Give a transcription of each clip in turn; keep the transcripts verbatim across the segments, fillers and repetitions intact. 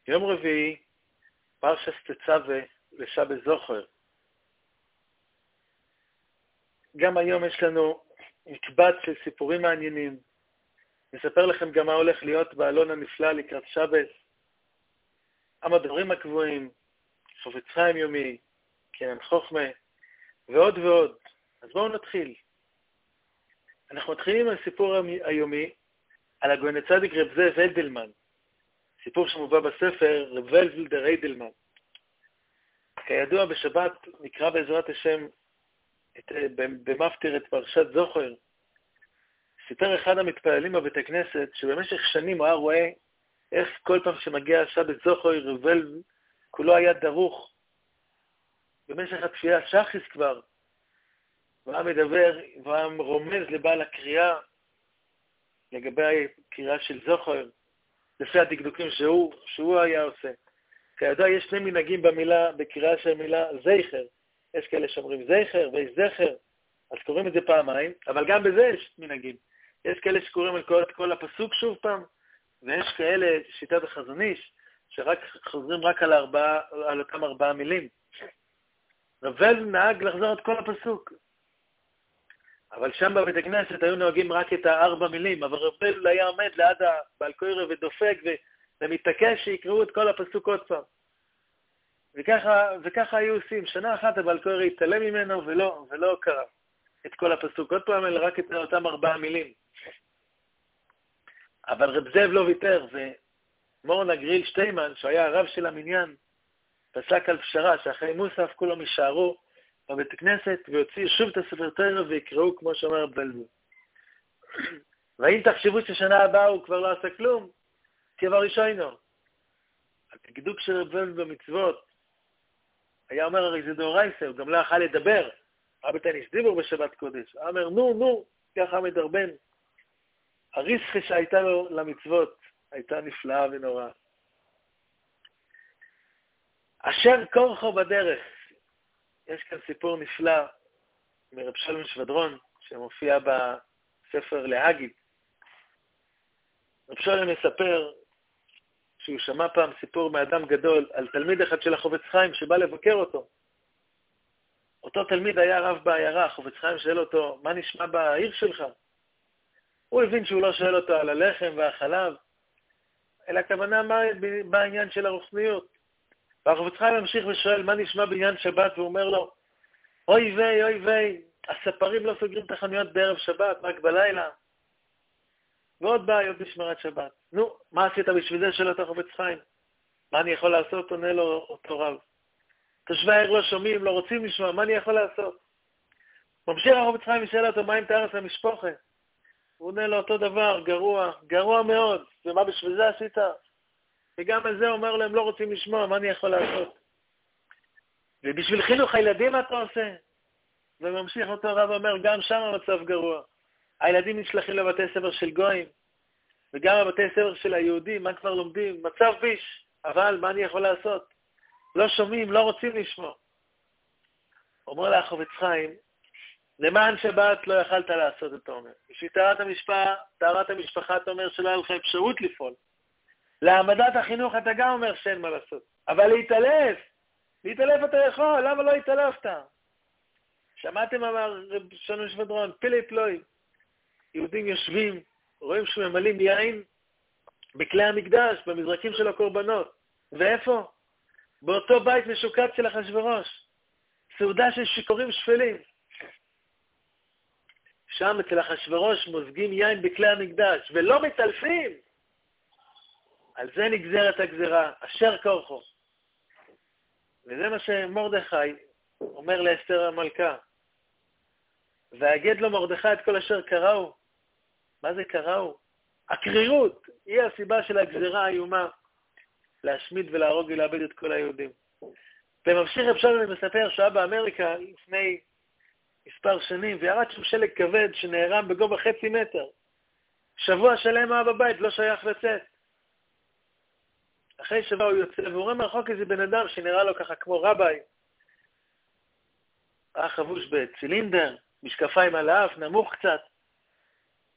יום רביעי, פרשת תצווה לשבת זוכר. גם היום יש לנו מקבץ של סיפורים מעניינים. נספר לכם גם מה הולך להיות בעלון הנפלא לקראת שבת. המדברים הקבועים, חפץ חיים יומי, קינן חוכמה, ועוד ועוד. אז בואו נתחיל. אנחנו מתחילים עם הסיפור היומי על הגאון הצדיק רב זאב איידלמן. סיפור שמובא בספר רב ולדר איידלמן. כידוע בשבת נקרא בעזרת השם את, במפטיר את פרשת זוכר. סיפר אחד המתפעלים בבית הכנסת שבמשך שנים הוא היה רואה איך כל פעם שמגיע שבת זוכר רב ולדר כולו היה דרוך. במשך התפילה שחיס כבר. והיה מדבר, והיה רומז לבעל הקריאה לגבי הקריאה של זוכר, לפי הדקדוקים שהוא, שהוא היה עושה. כידוע יש שני מנהגים במילה, בקריאה של מילה זכר. יש כאלה שאומרים זכר ויש זכר, אז קוראים את זה פעמיים, אבל גם בזה יש מנהגים. יש כאלה שקוראים את כל, את כל הפסוק שוב פעם, ויש כאלה, שיטת החזון איש, שרק חוזרים רק על, ארבעה, על אותם ארבעה מילים. רב ולדר נהג לחזור את כל הפסוק. אבל שם בבית הכנסת היו נוהגים רק את הארבע מילים, אבל רב ולדר היה עומד ליד הבעל קורא ודופק ומתעקש שיקראו את כל הפסוק עוד פעם. וככה, וככה היו עושים. שנה אחת הבעל קורא התעלם ממנו ולא, ולא קרא את כל הפסוק עוד פעם, אלא רק את אותם ארבעה מילים. אבל רב זאב לא ויתר, ומורנה גריל שטיימן, שהיה הרב של המניין, פסק על פשרה שאחרי מוסף כולם יישארו בבית הכנסת ויוציאו שוב את הספר תורה ויקראו כמו שאומר בלבו. ואם תחשבו ששנה הבאה הוא כבר לא עשה כלום, כבר ראשינו. הדקדוק של רב ולדר במצוות, היה אומר הרי זה דאורייתא, הוא גם לא יכול לדבר. רבי תניס דיבור בשבת קודש. הוא אומר נו נו, ככה מדרבן. הריסחה שהייתה לו למצוות הייתה נפלאה ונוראה. אשר כורחו בדרך. יש כאן סיפור נפלא מרב שלום שבדרון, שמופיע בספר להגיד. רב שלום מספר שהוא שמע פעם סיפור מאדם גדול על תלמיד אחד של החפץ חיים שבא לבקר אותו. אותו תלמיד היה רב בעיירה, החפץ חיים שואל אותו, מה נשמע בעיר שלך? הוא הבין שהוא לא שואל אותו על הלחם והחלב, אלא הכוונה מה בעניין של הרוחניות. והחפץ חיים ממשיך ושואל, מה נשמע בעניין שבת? והוא אומר לו, אוי ויי, אוי ויי, הספרים לא סוגרים את החנויות בערב שבת, רק בלילה. ועוד בעיות בשמירת שבת. נו, מה עשית בשביל זה של אותו חפץ חיים? מה אני יכול לעשות? עונה לו אותו רב. תושבי העיר לא שומעים, לא רוצים לשמוע, מה אני יכול לעשות? ממשיך החפץ חיים ושאל אותו, מה עם תארס המשפחה? הוא עונה לו אותו דבר, גרוע, גרוע מאוד. ומה בשביל זה עשית? וגם על זה אומר להם, לא רוצים לשמוע, מה אני יכול לעשות? ובשביל חינוך הילדים מה אתה עושה? וממשיך אותו רב אומר, גם שם המצב גרוע. הילדים נשלחים לבתי ספר של גויים, וגם בבתי ספר של היהודים, מה כבר לומדים? מצב ביש, אבל מה אני יכול לעשות? לא שומעים, לא רוצים לשמוע. אומר לה החפץ חיים, למען שבת לא יכלת לעשות את אומר. בשביל טהרת המשפחה, טהרת המשפחה אתה אומר שלא היה לך אפשרות לפעול. להעמדת החינוך אתה גם אומר שאין מה לעשות. אבל להתעלף, להתעלף אתה יכול, למה לא התעלפת? שמעתם אמר רב שלום שבדרון, פילי פלוי. יהודים יושבים, רואים שממלאים יין בכלי המקדש, במזרקים של הקורבנות. ואיפה? באותו בית משוקץ של אחשוורוש. סעודה של שיכורים שפלים. שם אצל אחשוורוש מוזגים יין בכלי המקדש, ולא מתעלפים. על זה נגזרת הגזרה, אשר כורחו. וזה מה שמרדכי אומר לאסתר המלכה. והגד לו מרדכי את כל אשר קראו. מה זה קראו? הקרירות היא הסיבה של הגזרה האיומה להשמיד ולהרוג ולאבד את כל היהודים. וממשיך רב שלום מספר שהיה באמריקה לפני מספר שנים, וירד שם שלג כבד שנערם בגובה חצי מטר. שבוע שלם היה בבית, לא שייך לצאת. אחרי שבוע הוא יוצא, והוא רואה מרחוק איזה בן אדם שנראה לו ככה כמו רביי. היה חבוש בצילינדר, משקפיים על האף, נמוך קצת.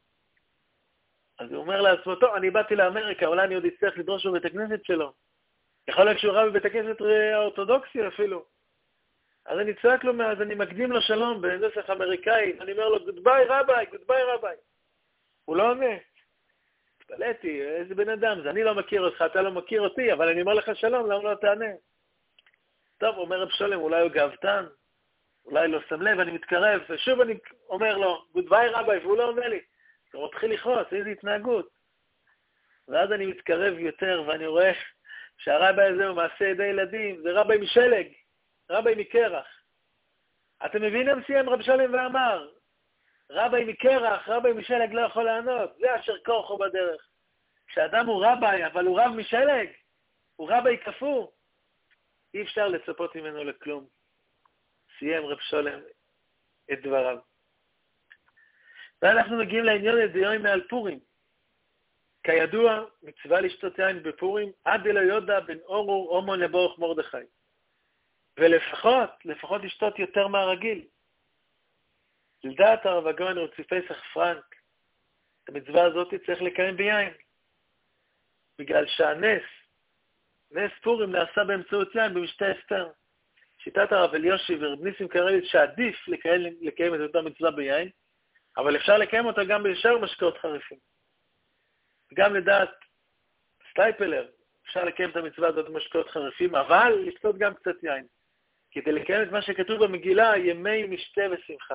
אז הוא אומר לעצמו, טוב, אני באתי לאמריקה, אולי אני עוד אצטרך לדרוש בבית הכנסת שלו. יכול להיות שהוא רב בבית הכנסת האורתודוקסי אפילו. אז אני צועק לו, אז אני מקדים לו שלום בנוסח אמריקאי, אני אומר לו, גודביי רביי, גודביי רביי. הוא לא עונה. התפלאתי, איזה בן אדם, זה אני לא מכיר אותך, אתה לא מכיר אותי, אבל אני אומר לך שלום, למה לא תענה? טוב, אומר רב שולם, אולי הוא גאוותן, אולי לא שם לב, אני מתקרב, ושוב אני אומר לו, גודביי רביי, והוא לא עונה לי. הוא מתחיל לכעוס, איזו התנהגות. ואז אני מתקרב יותר, ואני רואה שהרבי הזה הוא מעשה ידי ילדים, זה רבי משלג, רבי מקרח. אתם מבינים? סיים רב שולם ואמר, רבי מקרח, רבי משלג לא יכול לענות, זה אשר כורחו בדרך. כשאדם הוא רבי, אבל הוא רב משלג, הוא רבי כפו, אי אפשר לצפות ממנו לכלום. סיים רב שולם את דבריו. ואנחנו מגיעים לעניין הדיון מעל פורים. כידוע, מצווה לשתות יין בפורים, עד אלא יודע בין אורור אומון לבורך מרדכי. ולפחות, לפחות לשתות יותר מהרגיל. לדעת הרב הגאון רבי פסח פרנק, את המצווה הזאת צריך לקיים ביין. בגלל שהנס, נס פורים נעשה באמצעות יין במשתה אסתר. שיטת הרב אליושי ורב ניסים קרליץ שעדיף לקיים, לקיים את אותה מצווה ביין, אבל אפשר לקיים אותה גם בשאר משקאות חריפים. גם לדעת סטייפלר, אפשר לקיים את המצווה הזאת במשקאות חריפים, אבל לשתות גם קצת יין. כדי לקיים את מה שכתוב במגילה, ימי משתה ושמחה.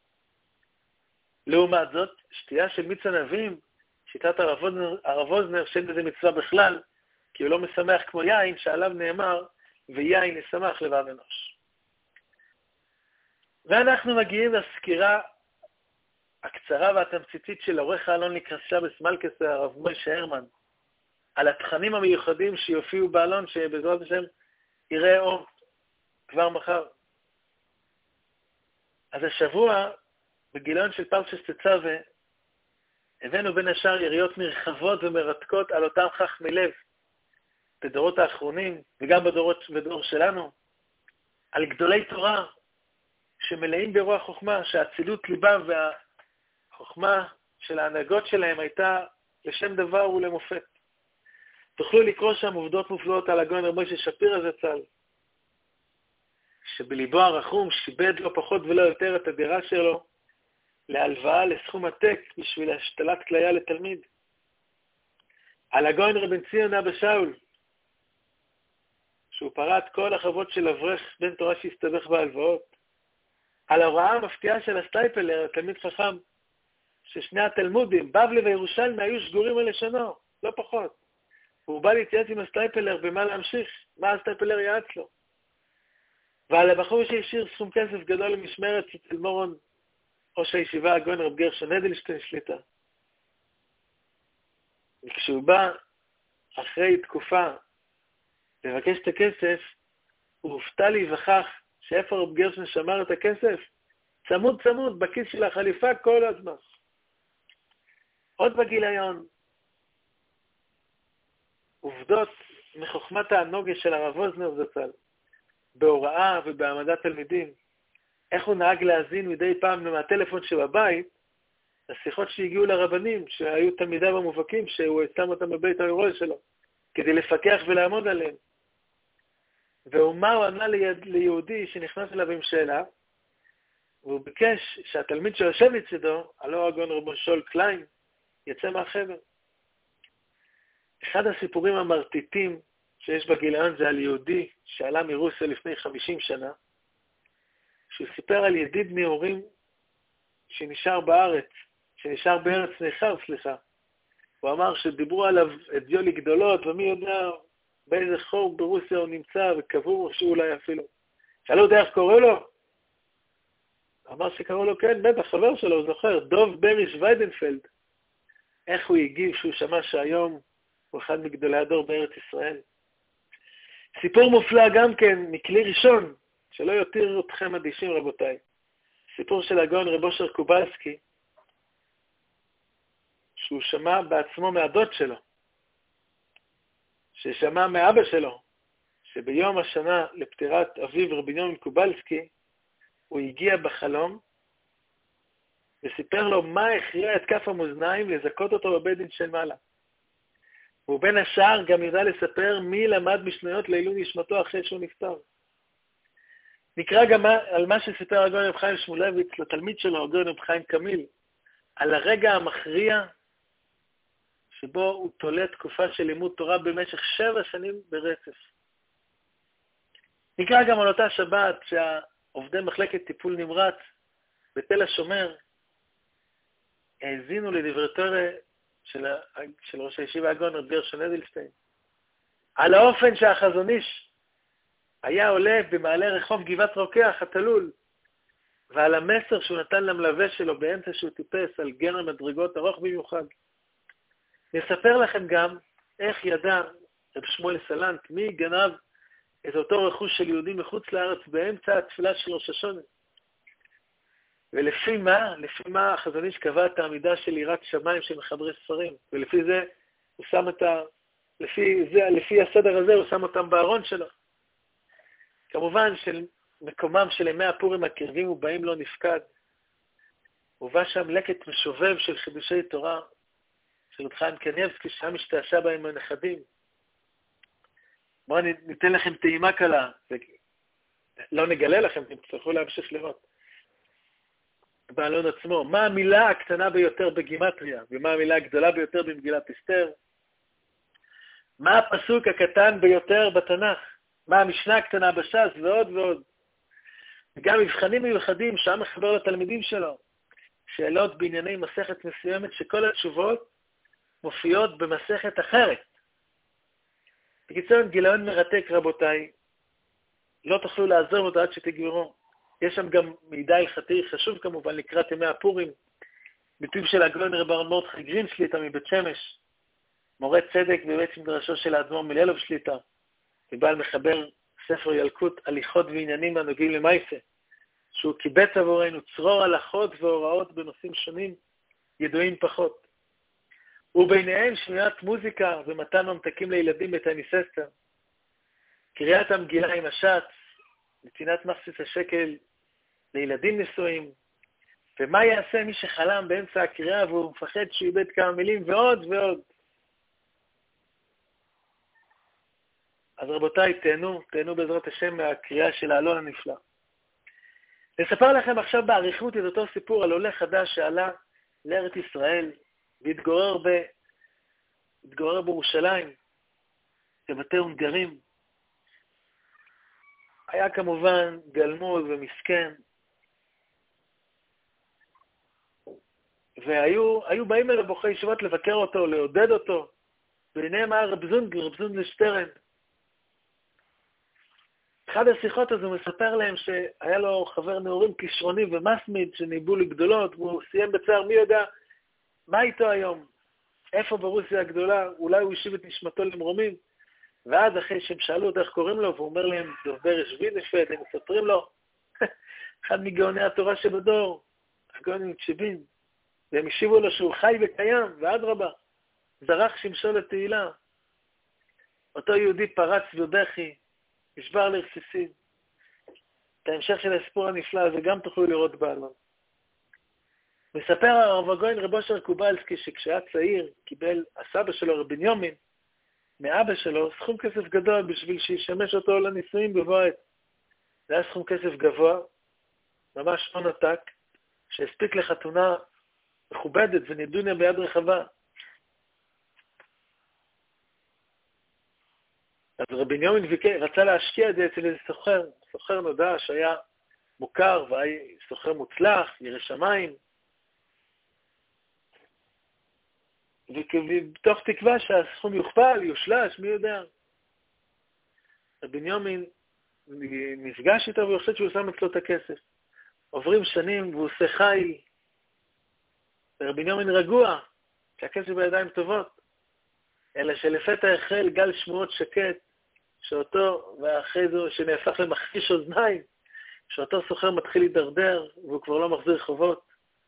לעומת זאת, שתייה של מיץ ענבים, שיטת הרב אוזנר, שאין בזה מצווה בכלל, כי הוא לא משמח כמו יין, שעליו נאמר, ויין ישמח לבב אנוש. ואנחנו מגיעים לסקירה הקצרה והתמציתית של עורך האלון לקרסה בסמלקס הרב מוישה הרמן, על התכנים המיוחדים שיופיעו באלון, שבעזרת השם יראה אור כבר מחר. אז השבוע, בגיליון של פרשת תצווה, הבאנו בין השאר יריות נרחבות ומרתקות על אותם חכמי לב, בדורות האחרונים, וגם בדורות, בדור שלנו, על גדולי תורה, שמלאים ברוח חוכמה, שהצילות ליבם והחוכמה של ההנהגות שלהם הייתה לשם דבר ולמופת. תוכלו לקרוא שם עובדות מופלאות על הגאון רב משה שפירא זצ"ל, שבליבו הרחום שיבד לא פחות ולא יותר את הדירה שלו להלוואה לסכום עתק בשביל השתלת כליה לתלמיד. על הגאון רבן ציון אבא שאול, שהוא פרט כל החובות של אברך בן תורה שהסתבך בהלוואות. על ההוראה המפתיעה של הסטייפלר, התלמיד חכם, ששני התלמודים, בבלי וירושלמי, היו שגורים על לשונו, לא פחות. והוא בא להתייעץ עם הסטייפלר במה להמשיך, מה הסטייפלר יעץ לו. ועל הבחור שהשאיר סכום כסף גדול למשמרת אצל מורון, ראש הישיבה הגאון רב גרשון אדלשטיין שליטה. וכשהוא בא אחרי תקופה לבקש את הכסף, הוא הופתע להיווכח שאיפה רב גרשון שמר את הכסף, צמוד צמוד בכיס של החליפה כל הזמן. עוד בגיליון, עובדות מחוכמת הנוגה של הרב אוזנר זצ"ל, בהוראה ובהעמדת תלמידים, איך הוא נהג להזין מדי פעם מהטלפון שבבית, השיחות שהגיעו לרבנים, שהיו תלמידיו המובהקים, שהוא שם אותם בבית האורול שלו, כדי לפקח ולעמוד עליהם. ומה הוא ענה ליד, ליהודי שנכנס אליו עם שאלה, והוא ביקש שהתלמיד שיושב לצדו, הלא הגאון רב שאול קליין, יצא מהחדר. אחד הסיפורים המרטיטים שיש בגיליון זה על יהודי שעלה מרוסיה לפני חמישים שנה, שהוא סיפר על ידיד נאורים שנשאר בארץ, שנשאר בארץ ניכר, סליחה. הוא אמר שדיברו עליו אדיולי גדולות, ומי יודע באיזה חור ברוסיה הוא נמצא, וקבור שאולי אפילו. שאלו אותי איך קורא לו? אמר שקראו לו, כן, בטח, חבר שלו, הוא זוכר, דוב בריש ויידנפלד. איך הוא הגיב שהוא שמע שהיום הוא אחד מגדולי הדור בארץ ישראל. סיפור מופלא גם כן, מכלי ראשון, שלא יותיר אתכם אדישים רבותיי. סיפור של הגאון רב אושר קובלסקי, שהוא שמע בעצמו מהדוד שלו, ששמע מאבא שלו, שביום השנה לפטירת אביו רבי בנימין קובלסקי, הוא הגיע בחלום, וסיפר לו מה הכריע את כף המאזניים לזכות אותו בבית דין של מעלה. והוא בין השאר גם ידע לספר מי למד משניות לעילוי נשמתו אחרי שהוא נפטר. נקרא גם על מה שסיפר הגאון רב חיים שמואלביץ לתלמיד שלו, הגאון רב חיים קמיל, על הרגע המכריע שבו הוא תולה תקופה של לימוד תורה במשך שבע שנים ברצף. נקרא גם על אותה שבת שהעובדי מחלקת טיפול נמרץ בתל השומר האזינו לדברי תורה של, של ראש הישיבה הגאון רב גרשון אדלשטיין, על האופן שהחזון איש היה עולה במעלה רחוב גבעת רוקח התלול, ועל המסר שהוא נתן למלווה שלו באמצע שהוא טיפס על גרם מדרגות ארוך במיוחד. נספר לכם גם איך ידע רב שמואל סלנט מי גנב את אותו רכוש של יהודים מחוץ לארץ באמצע התפילה של ראש השונה. ולפי מה? לפי מה החזון איש קבע את העמידה של יראת שמיים של מחברי ספרים, ולפי זה הוא שם את ה... לפי זה, לפי הסדר הזה הוא שם אותם בארון שלו. כמובן של מקומם של ימי הפורים הקרבים ובאים לא נפקד. הובא שם לקט משובב של חידושי תורה, של רב חיים קניבסקי, שם השתעשע בהם הנכדים. בואו ניתן לכם טעימה קלה, לא נגלה לכם, אתם תצטרכו להמשיך לראות. בעלון עצמו, מה המילה הקטנה ביותר בגימטריה, ומה המילה הגדולה ביותר במגילת אסתר? מה הפסוק הקטן ביותר בתנ"ך? מה המשנה הקטנה בש"ס ועוד ועוד. וגם מבחנים מיוחדים שם מחבר לתלמידים שלו, שאלות בענייני מסכת מסוימת שכל התשובות מופיעות במסכת אחרת. בקיצור, גיליון מרתק רבותיי, לא תוכלו לעזור אותו עד שתגמרו. יש שם גם מידע הלכתי חשוב כמובן לקראת ימי הפורים, ביטוי של הגאון רב אהרון מרדכי גרין שליט"א מבית שמש, מורה צדק בבית מדרשו של האדמו"ר מלילוב שליט"א, ובעל מחבר ספר ילקוט הליכות ועניינים הנוגעים למעשה, שהוא קיבץ עבורנו צרור הלכות והוראות בנושאים שונים ידועים פחות. וביניהם שמיעת מוזיקה ומתן ממתקים לילדים בטניססטר, קריאת המגילה עם השץ, נתינת מחצית השקל לילדים נשואים, ומה יעשה מי שחלם באמצע הקריאה והוא מפחד שהוא איבד כמה מילים, ועוד ועוד. אז רבותיי, תהנו, תהנו בעזרת השם מהקריאה של העלון הנפלא. נספר לכם עכשיו בעריכות את אותו סיפור על עולה חדש שעלה לארץ ישראל והתגורר ב... התגורר בירושלים, בבתי הונגרים. היה כמובן גלמוד ומסכן, והיו היו באים אליו בוחרי ישיבות לבקר אותו, לעודד אותו, וביניהם היה רב זונגר, רב זונגר שטרן. אחד השיחות אז הוא מספר להם שהיה לו חבר נעורים כישרוני ומסמיד שניבאו לגדולות, והוא סיים בצער מי יודע מה איתו היום, איפה ברוסיה הגדולה, אולי הוא השיב את נשמתו למרומים. ואז אחרי שהם שאלו אותו איך קוראים לו, והוא אומר להם, דובר ישבין נפת, הם מספרים לו, אחד מגאוני התורה שבדור, הגאון מצ'בין, והם השיבו לו שהוא חי וקיים, ועד רבה, זרח שמשו לתהילה. אותו יהודי פרץ בבכי, נשבר לרסיסים. את ההמשך של הסיפור הנפלא הזה גם תוכלו לראות בעלון. מספר הרב הגאון רב אושר קובלסקי שכשהיה צעיר קיבל הסבא שלו רב בנימין מאבא שלו סכום כסף גדול בשביל שישמש אותו לנישואים בבוא העת. זה היה סכום כסף גבוה, ממש הון עתק, שהספיק לחתונה מכובדת ונידוניה ביד רחבה. אז רבי בנימין רצה להשקיע את זה אצל איזה סוחר, סוחר נודע שהיה מוכר והיה סוחר מוצלח, ירא שמיים, ובתוך תקווה שהסכום יוכפל, יושלש, מי יודע. רבי בנימין נפגש איתו ויוחשד שהוא שם אצלו את הכסף. עוברים שנים והוא עושה חיל, ורבי בנימין רגוע, שהכסף בידיים טובות, אלא שלפתע החל גל שמועות שקט, שאותו, ואחרי זה שנהפך למכחיש אוזניים, שאותו סוחר מתחיל להידרדר, והוא כבר לא מחזיר חובות.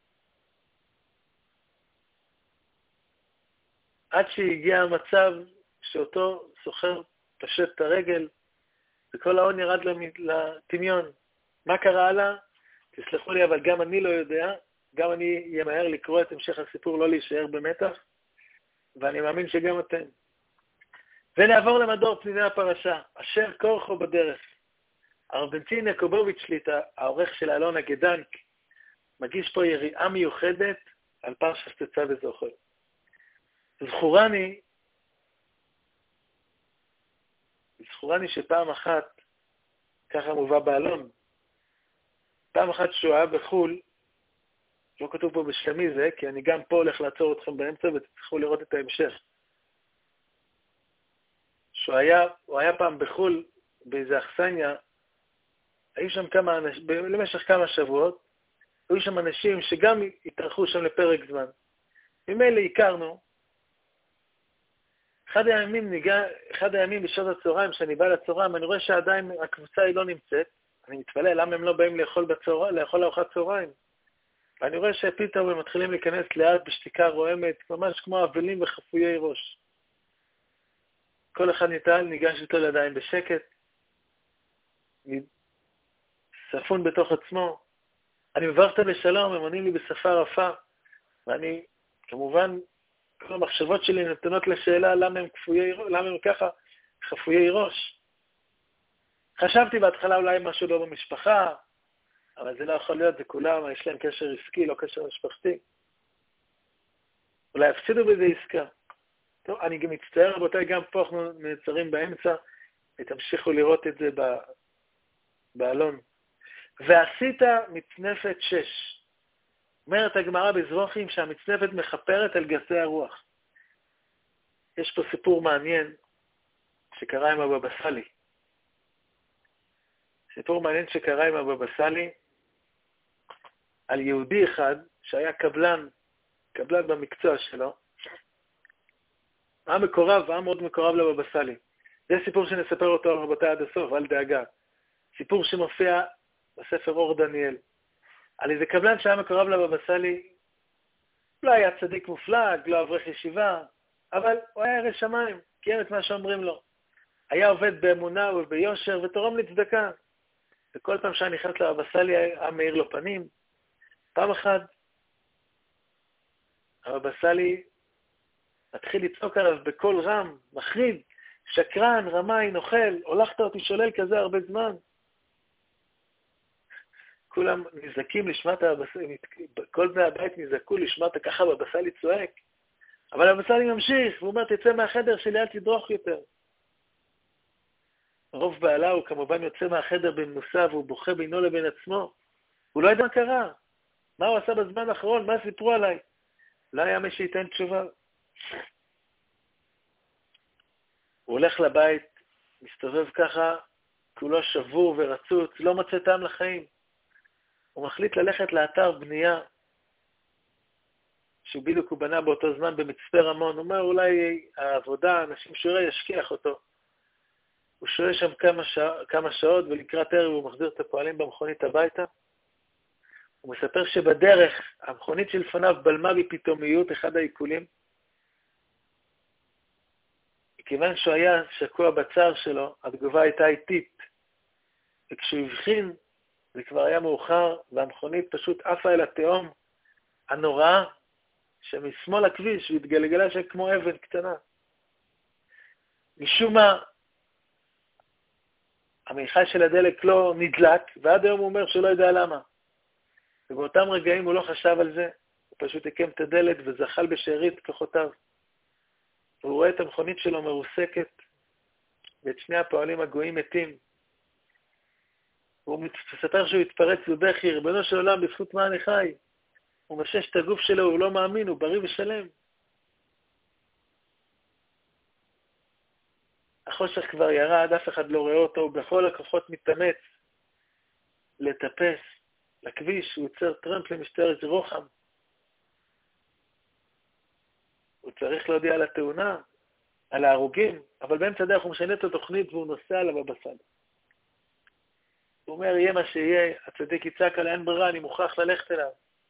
עד שהגיע המצב שאותו סוחר פשט את הרגל, וכל ההון ירד לטמיון. מה קרה לה? תסלחו לי, אבל גם אני לא יודע, גם אני ימהר לקרוא את המשך הסיפור, לא להישאר במתח, ואני מאמין שגם אתם. ונעבור למדור פניני הפרשה, אשר כורחו בדרך. הרב בנצין יעקובוביץ' שליטה, העורך של אלון הגדנק, מגיש פה יריעה מיוחדת על פרשת תצא וזוכר. זכורני, זכורני שפעם אחת, ככה מובא באלון, פעם אחת שהוא היה בחול, לא כתוב פה בשלמי זה, כי אני גם פה הולך לעצור אתכם באמצע ותצטרכו לראות את ההמשך. שהוא היה, הוא היה פעם בחול באיזה אכסניה, היו שם כמה אנשים, למשך כמה שבועות, היו שם אנשים שגם התארחו שם לפרק זמן. ממילא הכרנו, אחד הימים, ניגע, אחד הימים בשעות הצהריים, שאני בא לצהריים, אני רואה שעדיין הקבוצה היא לא נמצאת, אני מתפלא, למה הם לא באים לאכול בצהריים, לאכול ארוחת צהריים? ואני רואה שפתאום הם מתחילים להיכנס לאט בשתיקה רועמת, ממש כמו אבלים וחפויי ראש. כל אחד ניתן, ניגש איתו לידיים בשקט, ספון בתוך עצמו. אני מברכת בשלום, הם עונים לי בשפה רפה, ואני, כמובן, כל המחשבות שלי נתנות לשאלה למה הם כפויי, למה הם ככה חפויי ראש. חשבתי בהתחלה אולי משהו לא במשפחה, אבל זה לא יכול להיות, זה כולם, יש להם קשר עסקי, לא קשר משפחתי. אולי הפסידו בזה עסקה. טוב, אני גם מצטער, רבותיי, גם פה אנחנו נעצרים באמצע, ותמשיכו לראות את זה באלון. ועשית מצנפת שש. אומרת הגמרא בזבוחים שהמצנפת מחפרת על גסי הרוח. יש פה סיפור מעניין שקרה עם הבבא סאלי. סיפור מעניין שקרה עם הבבא סאלי על יהודי אחד שהיה קבלן, קבלן במקצוע שלו. היה מקורב, היה מאוד מקורב לבבא סאלי. זה סיפור שנספר אותו רבותיי עד הסוף, אל דאגה. סיפור שמופיע בספר אור דניאל. על איזה קבלן שהיה מקורב לבבא סאלי, לא היה צדיק מופלג, לא אברך ישיבה, אבל הוא היה ירא שמיים, קיים את מה שאומרים לו. היה עובד באמונה וביושר ותורם לצדקה. וכל פעם שהיה נכנס לבבא סאלי היה מאיר לו פנים. פעם אחת, הבבא סאלי מתחיל לצעוק עליו בקול רם, מחריד, שקרן, רמאי, נוכל, הולכת אותי שולל כזה הרבה זמן. כולם נזעקים לשמת הבבא סאלי, כל בני הבית נזעקו לשמת ככה הבבא סאלי צועק. אבל הבבא סאלי ממשיך, והוא אומר, תצא מהחדר שלי, אל תדרוך יותר. רוב בעלה הוא כמובן יוצא מהחדר במנוסה, והוא בוכה בינו לבין עצמו. הוא לא יודע מה קרה. מה הוא עשה בזמן האחרון? מה סיפרו עליי? לא היה מי שייתן תשובה. הוא הולך לבית, מסתובב ככה, כולו שבור ורצוץ, לא מוצא טעם לחיים. הוא מחליט ללכת לאתר בנייה, שהוא בדיוק הוא בנה באותו זמן במצפה רמון. הוא אומר, אולי העבודה, אנשים שורי ישכיח אותו. הוא שוהה שם כמה, שע, כמה שעות, ולקראת ערב הוא מחזיר את הפועלים במכונית הביתה. הוא מספר שבדרך, המכונית שלפניו בלמה בפתאומיות אחד העיקולים. כיוון שהוא היה שקוע בצער שלו, התגובה הייתה איטית. וכשהוא הבחין, זה כבר היה מאוחר, והמכונית פשוט עפה אל התהום הנוראה, שמשמאל הכביש, והתגלגלה שם כמו אבן קטנה. משום מה, המכל של הדלק לא נדלק, ועד היום הוא אומר שלא יודע למה. ובאותם רגעים הוא לא חשב על זה, הוא פשוט הקם את הדלת וזחל בשארית כוחותיו. הוא רואה את המכונית שלו מרוסקת, ואת שני הפועלים הגויים מתים. הוא מספר שהוא התפרץ בבכי, ריבונו של עולם, בזכות מה אני חי? הוא משש את הגוף שלו, הוא לא מאמין, הוא בריא ושלם. החושך כבר ירד, אף אחד לא רואה אותו, הוא בכל הכוחות מתאמץ לטפס לכביש, הוא יוצר טרמפ למשטרת ירוחם. הוא צריך להודיע על התאונה, על ההרוגים, אבל באמצע הדרך הוא משנה את התוכנית והוא נוסע עליו בבסד. הוא אומר, יהיה מה שיהיה, הצדיק יצעק על אין ברירה, אני מוכרח ללכת אליו.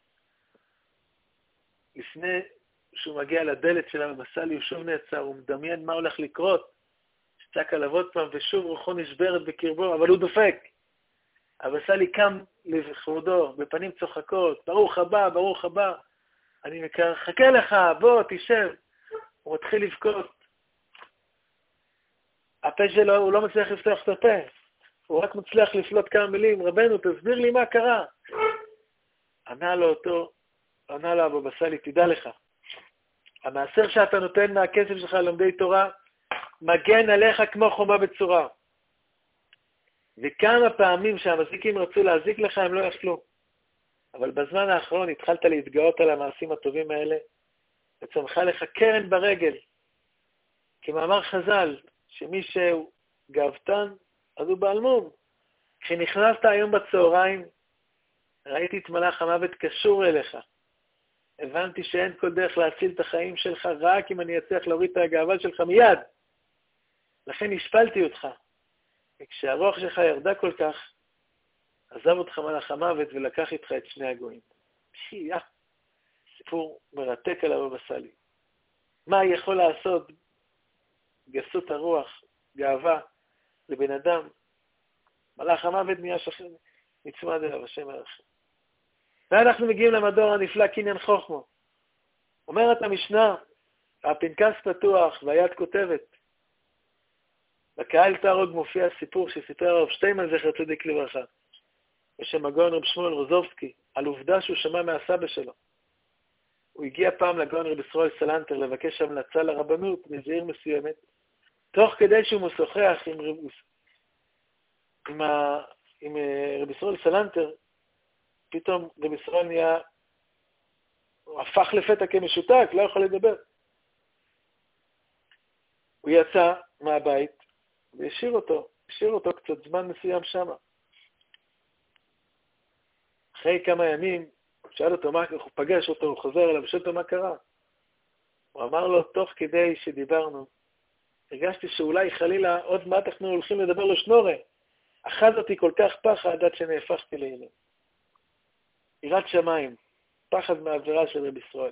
לפני שהוא מגיע לדלת של הבבא סאלי, הוא שוב נעצר, הוא מדמיין מה הולך לקרות. שצעק עליו עוד פעם, ושוב רוחו נשברת בקרבו, אבל הוא דופק. הבבא סאלי קם לכבודו, בפנים צוחקות, ברוך הבא, ברוך הבא. אני מחכה לך, בוא, תשב. הוא מתחיל לבכות. הפה שלו, הוא לא מצליח לפתוח את הפה. הוא רק מצליח לפלוט כמה מילים. רבנו, תסביר לי מה קרה. ענה לו אותו, ענה לו הבבא סאלי, תדע לך. המעשר שאתה נותן מהכסף שלך ללומדי תורה, מגן עליך כמו חומה בצורה. וכמה פעמים שהמזיקים רצו להזיק לך, הם לא יכלו. אבל בזמן האחרון התחלת להתגאות על המעשים הטובים האלה, וצמחה לך קרן ברגל. כמאמר חז"ל, שמי שהוא גאוותן, אז הוא בעלמום. כשנכנסת היום בצהריים, ראיתי את מלאך המוות קשור אליך. הבנתי שאין כל דרך להציל את החיים שלך, רק אם אני אצליח להוריד את הגאווה שלך מיד. לכן השפלתי אותך. וכשהרוח שלך ירדה כל כך, עזב אותך מלאך המוות ולקח איתך את שני הגויים. שיהיה, סיפור מרתק על הבבא סאלי. מה יכול לעשות גסות הרוח, גאווה, לבן אדם? מלאך המוות נהיה שכן, נצמד אליו, השם ירחם. ואנחנו מגיעים למדור הנפלא קניין חוכמו. אומרת המשנה, הפנקס פתוח והיד כותבת. בקהל תערוג מופיע סיפור שסיפר הרב שטיינמן זכר צדיק לברכה, בשם הגאון רב שמואל רוזובסקי, על עובדה שהוא שמע מהסבא שלו. הוא הגיע פעם לגאון רב ישראל סלנטר לבקש המלצה לרבנות מזעיר מסוימת, תוך כדי שהוא משוחח עם רב, עם, ה, עם רב ישראל סלנטר, פתאום רב ישראל נהיה, הוא הפך לפתע כמשותק, לא יכול לדבר. הוא יצא מהבית והשאיר אותו, השאיר אותו קצת זמן מסוים שם. אחרי כמה ימים, הוא שאל אותו מה, הוא פגש אותו, הוא חוזר אליו, ושאל אותו מה קרה. הוא אמר לו, תוך כדי שדיברנו, הרגשתי שאולי חלילה עוד מעט אנחנו הולכים לדבר לו שנורה. אחז אותי כל כך פחד עד שנהפכתי להילה. יראת שמיים, פחד מהעבירה של רב ישראל.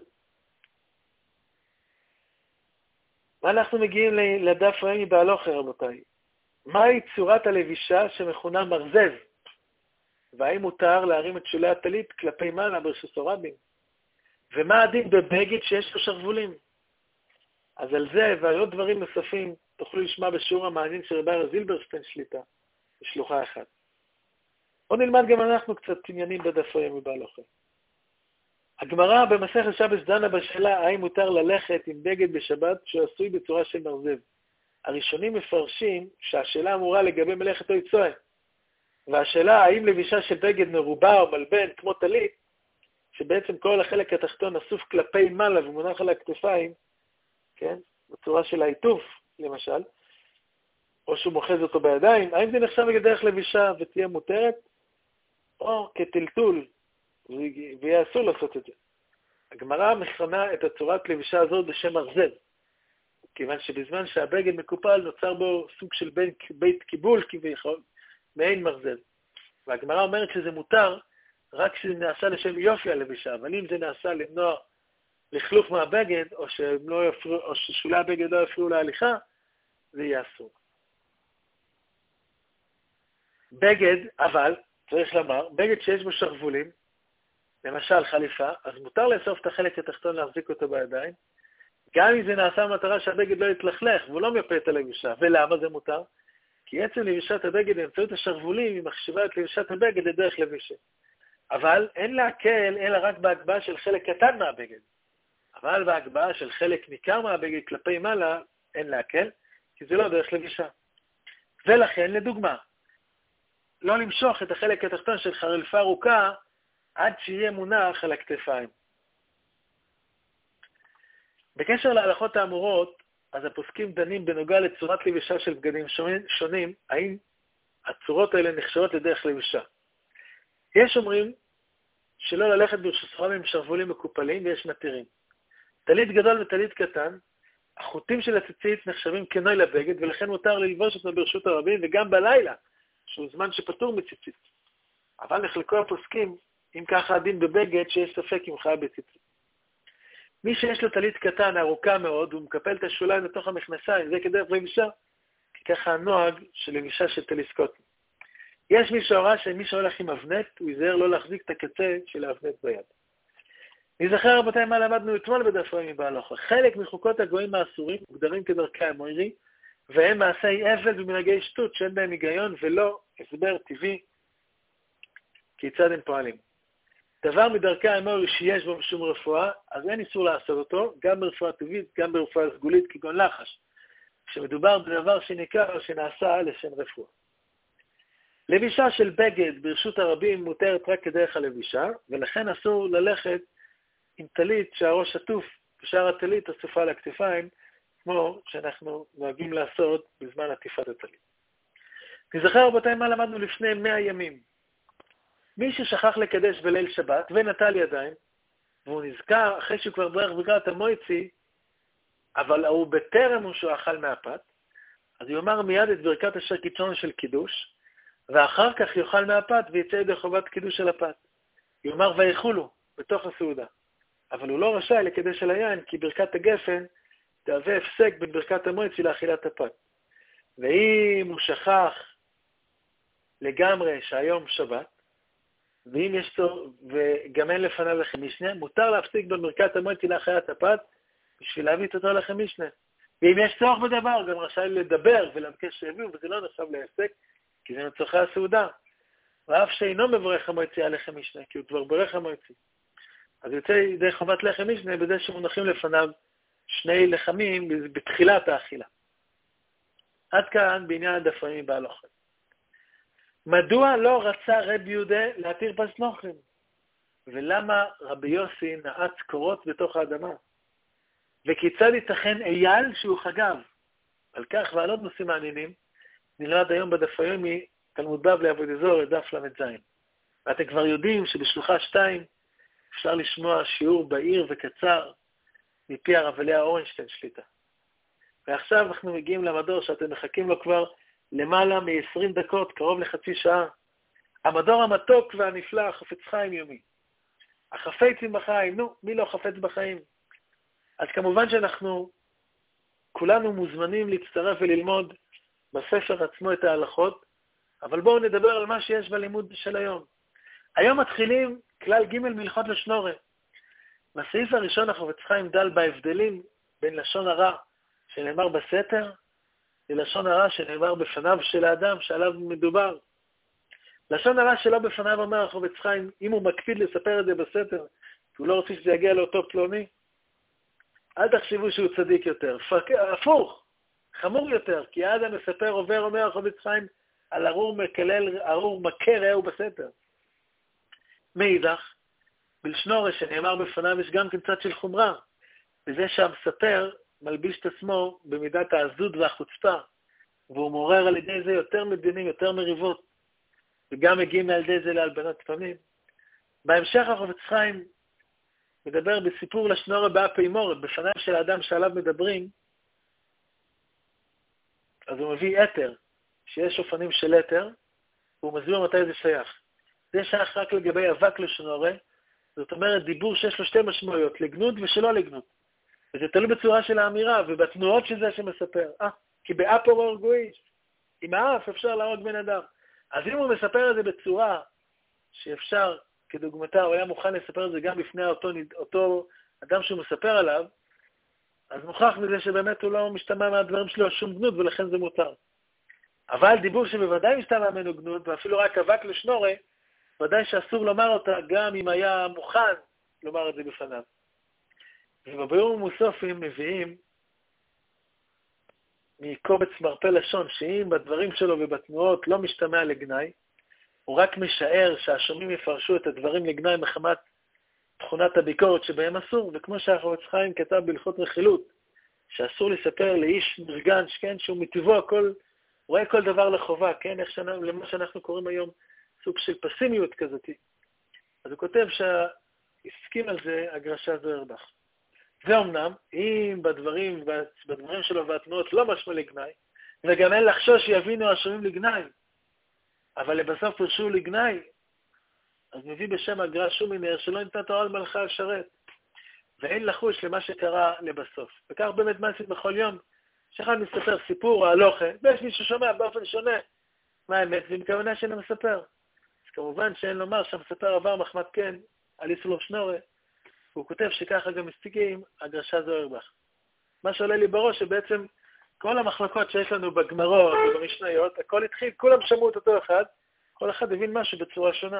מה אנחנו מגיעים לדף רמי בהלוכה, רבותיי? מהי צורת הלבישה שמכונה מרזב? והאם מותר להרים את שולי הטלית כלפי מעלה ברשות הרבים? ומה הדין בבגד שיש לו שרוולים? אז על זה ועוד דברים נוספים תוכלו לשמוע בשיעור המעניין של רבי אריה זילברשטיין שליטה, בשלוחה אחת. בואו נלמד גם אנחנו קצת עניינים בדף רמי בהלוכה. הגמרא במסכת שבס דנה בשאלה האם מותר ללכת עם בגד בשבת שהוא עשוי בצורה של מרזב. הראשונים מפרשים שהשאלה אמורה לגבי מלאכת או יצואה. והשאלה האם לבישה של בגד מרובה או מלבן כמו טלית, שבעצם כל החלק התחתון אסוף כלפי מעלה ומונח על הכתפיים, כן? בצורה של העיטוף, למשל, או שהוא מוחז אותו בידיים, האם זה נחשב כדרך לבישה ותהיה מותרת, או כטלטול, ויהיה אסור לעשות את זה. הגמרא מכנה את הצורת לבישה הזאת בשם מרזב, כיוון שבזמן שהבגד מקופל נוצר בו סוג של בית, בית קיבול כביכול, מעין מרזב. והגמרא אומרת שזה מותר רק כשזה נעשה לשם יופי הלבישה, אבל אם זה נעשה למנוע לכלוך מהבגד, או, לא יפרו, או ששולי הבגד לא יפריעו להליכה, זה יהיה אסור. בגד, אבל, צריך לומר, בגד שיש בו שרוולים, למשל חליפה, אז מותר לאסוף את החלק התחתון להחזיק אותו בידיים, גם אם זה נעשה במטרה שהבגד לא יתלכלך, והוא לא מייפה את הלבישה. ולמה זה מותר? כי עצם לבישת הבגד באמצעות השרוולים היא מחשיבה את לבישת הבגד לדרך לבישה. אבל אין להקל אלא רק בהגבהה של חלק קטן מהבגד. אבל בהגבהה של חלק ניכר מהבגד כלפי מעלה אין להקל, כי זה לא דרך לבישה. ולכן, לדוגמה, לא למשוך את החלק התחתון של חליפה ארוכה עד שיהיה מונח על הכתפיים. בקשר להלכות האמורות, אז הפוסקים דנים בנוגע לצורת לבישה של בגדים שונים, האם הצורות האלה נחשבות לדרך לבישה. יש אומרים שלא ללכת ברשות הרבים עם שרוולים מקופלים ויש מתירים. טלית גדול וטלית קטן, החוטים של הציצית נחשבים כנוי לבגד, ולכן מותר ללבוש אותו ברשות הרבים וגם בלילה, שהוא זמן שפטור מציצית. אבל נחלקו הפוסקים, אם ככה הדין בבגד שיש ספק אם חיה בציצית. מי שיש לו טלית קטן, ארוכה מאוד, הוא מקפל את השוליים לתוך המכנסיים, זה כדרך לבישה, כי ככה הנוהג של לבישה של טליסקוטים. יש מי שהוראה שמי שהולך עם אבנט, הוא ייזהר לא להחזיק את הקצה של האבנט ביד. נזכר רבותיי מה למדנו אתמול בדף רמי בהלוכה. חלק מחוקות הגויים האסורים מוגדרים כדרכי המוירי, והם מעשי עבד ומנהגי שטות שאין בהם היגיון ולא הסבר טבעי כיצד הם פועלים. דבר מדרכי האמור שיש בו משום רפואה, אז אין איסור לעשות אותו, גם ברפואה טבעית, גם ברפואה סגולית, כגון לחש, כשמדובר בדבר שנקרא או שנעשה לשם רפואה. לבישה של בגד ברשות הרבים מותרת רק כדרך הלבישה, ולכן אסור ללכת עם טלית שהראש עטוף, ושאר הטלית אסופה על הכתפיים, כמו שאנחנו נוהגים לעשות בזמן עטיפת הטלית. תזכר רבותיי מה למדנו לפני מאה ימים. מי ששכח לקדש בליל שבת ונטל ידיים, והוא נזכר אחרי שהוא כבר ברך ברכת המויצי, אבל הוא בטרם הוא שהוא אכל מהפת, אז הוא יאמר מיד את ברכת אשר קידשון של קידוש, ואחר כך יאכל מהפת ויצא ידי חובת קידוש של הפת. יאמר ויחולו בתוך הסעודה. אבל הוא לא רשאי לקדש על היין, כי ברכת הגפן תהווה הפסק בין ברכת המויצי לאכילת הפת. ואם הוא שכח לגמרי שהיום שבת, ואם יש צור, וגם אין לפניו לחם משנה, מותר להפסיק בברכת המויצי לאכילת הפת, בשביל להביא את אותו לחם משנה. ואם יש צורך בדבר, גם רשאי לדבר ולבקש שיביאו, וזה לא נחשב להפסק, כי זה מצורכי הסעודה. ואף שאינו מברך המויצי על לחם משנה, כי הוא כבר ברך המויצי. אז יוצא ידי חובת לחם משנה בזה שמונחים לפניו שני לחמים בתחילת האכילה. עד כאן בעניין הדפאים בהלכה. מדוע לא רצה רבי יהודה להתיר פס נוכרים? ולמה רבי יוסי נעץ קורות בתוך האדמה? וכיצד ייתכן אייל שהוא חגב? על כך ועל עוד נושאים מעניינים, נלמד היום בדף היומי תלמוד בבלי עבודת זוהר, דף למד זין. ואתם כבר יודעים שבשלוחה שתיים אפשר לשמוע שיעור בהיר וקצר מפי הרב אליהו אורנשטיין שליטה. ועכשיו אנחנו מגיעים למדור שאתם מחכים לו כבר למעלה מ-עשרים דקות, קרוב לחצי שעה. המדור המתוק והנפלא, חפץ חיים יומי. החפצים בחיים, נו, מי לא חפץ בחיים? אז כמובן שאנחנו כולנו מוזמנים להצטרף וללמוד בספר עצמו את ההלכות, אבל בואו נדבר על מה שיש בלימוד של היום. היום מתחילים כלל ג' מלכות לשנורה. בסעיף הראשון החפץ חיים דל בהבדלים בין לשון הרע שנאמר בסתר, ללשון הרע שנאמר בפניו של האדם שעליו מדובר. לשון הרע שלא בפניו אומר החפץ חיים, אם הוא מקפיד לספר את זה בסתר, כי הוא לא רוצה שזה יגיע לאותו פלוני, אל תחשבו שהוא צדיק יותר. הפוך, חמור יותר, כי האדם מספר עובר אומר החפץ חיים על ארור מקלל, ארור מכה רעהו בסתר. מאידך, בלשנורה שנאמר בפניו יש גם קצת של חומרה, בזה שהמספר מלביש את עצמו במידת העזות והחוצפה, והוא מעורר על ידי זה יותר מדינים, יותר מריבות, וגם מגיעים על ידי זה להלבנת פנים. בהמשך החפץ חיים מדבר בסיפור לשנורה באפי מורת, בפניו של האדם שעליו מדברים, אז הוא מביא אתר, שיש אופנים של אתר, והוא מסביר מתי זה שייך. זה שייך רק לגבי אבק לשנורה, זאת אומרת דיבור שיש לו שתי משמעויות, לגנות ושלא לגנות. וזה תלוי בצורה של האמירה ובתנועות של זה שמספר. אה, כי באפו הורגו איש, עם האף אפשר להרוג בן אדם. אז אם הוא מספר את זה בצורה שאפשר, כדוגמתה, הוא היה מוכן לספר את זה גם בפני אותו, אותו אדם שהוא מספר עליו, אז מוכח מזה שבאמת הוא לא משתמע מהדברים שלו שום גנות, ולכן זה מותר. אבל דיבור שבוודאי משתמע ממנו גנות, ואפילו רק אבק לשנורה, ודאי שאסור לומר אותה גם אם היה מוכן לומר את זה בפניו. ובביאור מוסופים מביאים מקובץ מרפא לשון, שאם בדברים שלו ובתנועות לא משתמע לגנאי, הוא רק משער שהשומעים יפרשו את הדברים לגנאי מחמת תכונת הביקורת שבהם אסור, וכמו שהחפץ חיים כתב בהלכות רכילות, שאסור לספר לאיש מרגן, כן, שהוא מטבעו הכל, רואה כל דבר לחובה, כן, איך שאנחנו, למה שאנחנו קוראים היום סוג של פסימיות כזאת. אז הוא כותב שהסכים על זה הגרשה זוהרבך. ואומנם, אם בדברים, בדברים שלו והתנועות לא משמע לגנאי, וגם אין לחשוש שיבינו השומעים לגנאי, אבל לבסוף פרשו לגנאי, אז מביא בשם הגר"א שומינר שלא ניתנה תורה על מלכה על שרת, ואין לחוש למה שקרה לבסוף. וכך באמת מעשית בכל יום, שאחד מספר סיפור או הלוכה, ויש מי ששומע באופן שונה מה האמת, ומכוונה שאינו מספר. אז כמובן שאין לומר שהמספר עבר מחמת כן על איסור שנורה, והוא כותב שככה גם מסתיקים הגרשה זוהרבך. מה שעולה לי בראש שבעצם כל המחלקות שיש לנו בגמרות ובמשניות, הכל התחיל, כולם שמעו את אותו אחד, כל אחד הבין משהו בצורה שונה.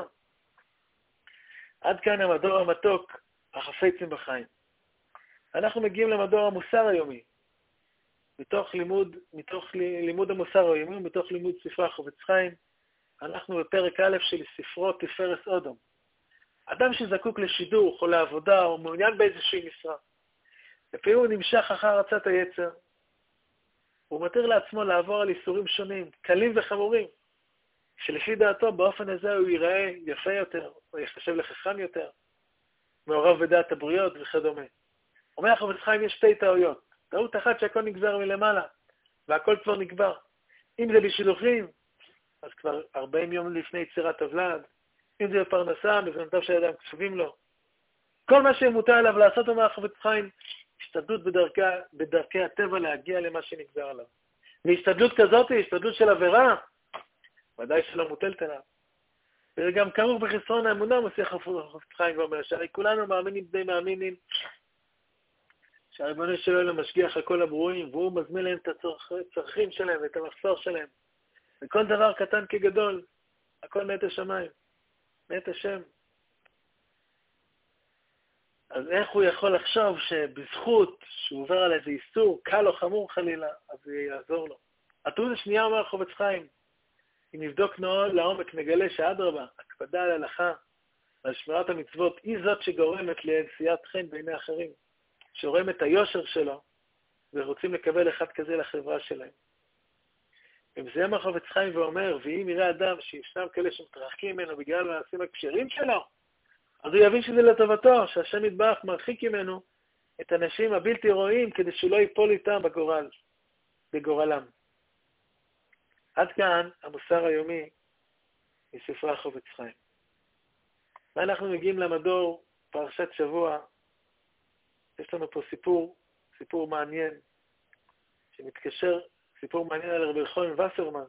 עד כאן המדור המתוק, החפצים בחיים. אנחנו מגיעים למדור המוסר היומי, מתוך לימוד, מתוך לימוד המוסר היומי, מתוך לימוד ספרי החפץ חיים, אנחנו בפרק א' של ספרו תפארת אודום. אדם שזקוק לשידוך או לעבודה או מעוניין באיזושהי משרה, לפעמים הוא נמשך אחר רצת היצר, הוא מתיר לעצמו לעבור על איסורים שונים, קלים וחמורים, שלפי דעתו באופן הזה הוא ייראה יפה יותר, או יחשב לחכם יותר, מעורב בדעת הבריות וכדומה. אומר החפץ חיים יש שתי טעויות. טעות אחת שהכל נגזר מלמעלה, והכל כבר נקבר. אם זה בשידוכים, אז כבר ארבעים יום לפני יצירת הוולד, אם זה בפרנסה, בזמנותיו של אדם קצובים לו. כל מה שמותר עליו לעשות, אומר החפץ חיים, השתדלות בדרכי, בדרכי הטבע להגיע למה שנגזר עליו. והשתדלות כזאת היא השתדלות של עבירה, ודאי שלא מוטלת עליו. וגם כאמור בחסרון האמונה, מוסיף החפץ חיים ואומר, שהרי כולנו מאמינים בני מאמינים, שהריבונו של עולם משגיח על כל הברואים, והוא מזמין להם את הצרכים שלהם ואת המחסור שלהם. וכל דבר קטן כגדול, הכל מאת השמיים, מאת השם. אז איך הוא יכול לחשוב שבזכות שהוא עובר על איזה איסור, קל או חמור חלילה, אז זה יעזור לו. הטעות השנייה אומר החפץ חיים, אם נבדוק מאוד לעומק נגלה שאדרבה, הקפדה על הלכה ועל שמירת המצוות, היא זאת שגורמת לנשיאת חן בעיני אחרים, שרואים את היושר שלו ורוצים לקבל אחד כזה לחברה שלהם. ומסיים החפץ חיים ואומר, ואם יראה אדם שישנם כאלה שמתרחקים ממנו בגלל המעשים הכשרים שלו, אז הוא יבין שזה לטובתו, שהשם יתברך מרחיק ממנו את האנשים הבלתי רואים כדי שלא ייפול איתם בגורל, בגורלם. עד כאן המוסר היומי מספרי החפץ חיים. ואנחנו מגיעים למדור פרשת שבוע. יש לנו פה סיפור, סיפור מעניין, שמתקשר, סיפור מעניין על רבי אלחונן וסרמן.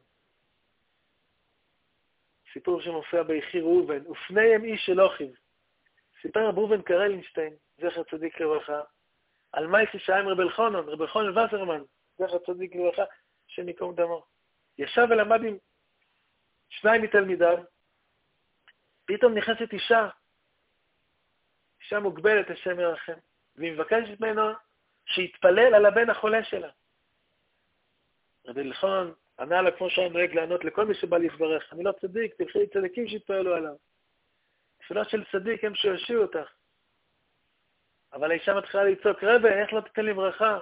סיפור שמופיע ביחי ראובן, ופניהם איש של אחיו. סיפר רב ראובן קרלינשטיין, זכר צדיק לברכה, על מה ששעה עם רבי אלחונן, רבי אלחונן וסרמן, זכר צדיק לברכה, השם ייקום דמו. ישב ולמד עם שניים מתלמידיו, פתאום נכנסת אישה, אישה מוגבלת, השם ירחם, והיא מבקשת ממנו שיתפלל על הבן החולה שלה. רבי אלחונן ענה לה כמו שהיה נוהג לענות לכל מי שבא להתברך, אני לא צדיק, תלכי צדיקים שיתפעלו עליו. תפילות של צדיק הם שיושיעו אותך. אבל האישה מתחילה לצעוק, רבי, איך לא תתן לי ברכה?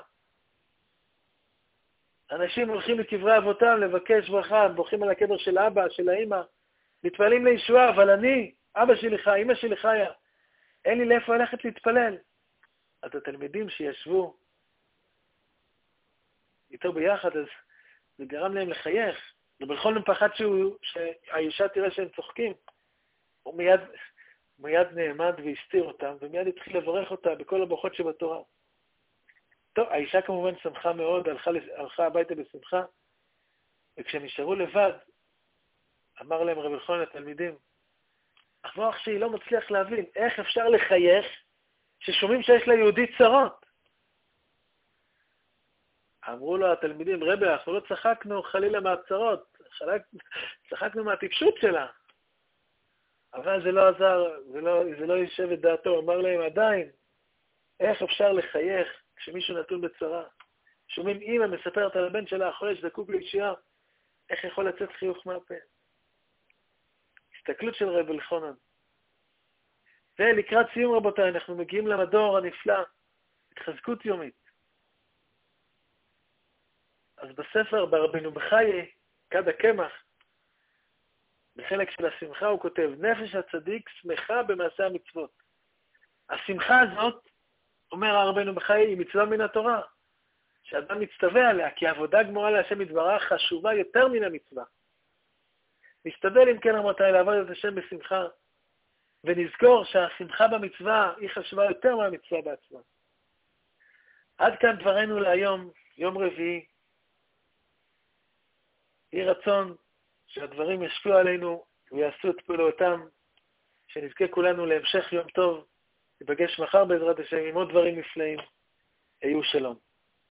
אנשים הולכים לקברי אבותם לבקש ברכה, בוכים על הקבר של אבא, של האמא, מתפעלים לישועה, אבל אני, אבא שלי חי, אמא שלי חיה, אין לי לאיפה ללכת להתפלל. אז התלמידים שישבו איתו ביחד, אז זה גרם להם לחייך. רבי אלחונן פחד שהוא, שהאישה תראה שהם צוחקים. הוא מיד, מיד נעמד והסתיר אותם, ומיד התחיל לברך אותה בכל הברכות שבתורה. טוב, האישה כמובן שמחה מאוד, הלכה, הלכה הביתה בשמחה, וכשהם נשארו לבד, אמר להם רבי אלחונן לתלמידים, המוח שהיא לא מצליח להבין, איך אפשר לחייך ששומעים שיש ליהודי צרות? אמרו לו התלמידים, רבי, אנחנו לא צחקנו חלילה מהצרות, צחקנו מהטיפשות שלה. אבל זה לא עזר, זה לא, זה לא יישב את דעתו. אמר להם עדיין, איך אפשר לחייך כשמישהו נתון בצרה? שומעים אמא מספרת על הבן שלה, החולה שזקוק לישועה, איך יכול לצאת חיוך מהפה? הסתכלות של רבי אלחונן. ולקראת סיום רבותיי, אנחנו מגיעים למדור הנפלא, התחזקות יומית. אז בספר, ברבינו בחיי, כד הקמח, בחלק של השמחה הוא כותב, נפש הצדיק שמחה במעשה המצוות. השמחה הזאת, אומר הרבינו בחיי, היא מצווה מן התורה, שאדם מצטווה עליה, כי העבודה גמורה להשם יתברך חשובה יותר מן המצווה. נשתדל אם כן רבותיי לעבוד את השם בשמחה, ונזכור שהשמחה במצווה היא חשובה יותר מהמצווה בעצמה. עד כאן דברנו להיום, יום רביעי. יהי רצון שהדברים ישפיעו עלינו ויעשו את פעולתם, שנזכה כולנו להמשך יום טוב, ניפגש מחר בעזרת השם עם עוד דברים נפלאים. היו שלום.